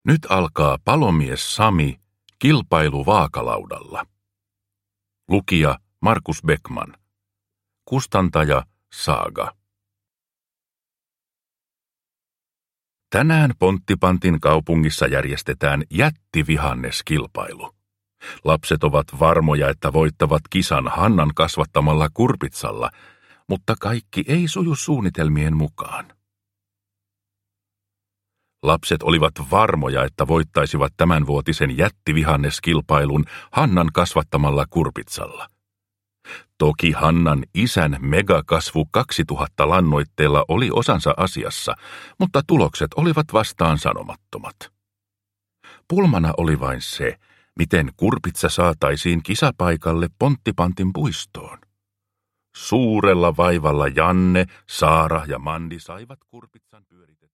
Nyt alkaa palomies Sami, kilpailu vaakalaudalla. Lukija Markus Beckman. Kustantaja Saaga. Tänään Ponttipantin kaupungissa järjestetään jättivihanneskilpailu. Lapset ovat varmoja, että voittavat kisan Hannan kasvattamalla kurpitsalla, mutta kaikki ei suju suunnitelmien mukaan. Lapset olivat varmoja, että voittaisivat tämänvuotisen jättivihanneskilpailun Hannan kasvattamalla kurpitsalla. Toki Hannan isän megakasvu 2000 lannoitteella oli osansa asiassa, mutta tulokset olivat vastaan sanomattomat. Pulmana oli vain se, miten kurpitsa saataisiin kisapaikalle Ponttipantin puistoon. Suurella vaivalla Janne, Saara ja Mandi saivat kurpitsan pyöritettyä.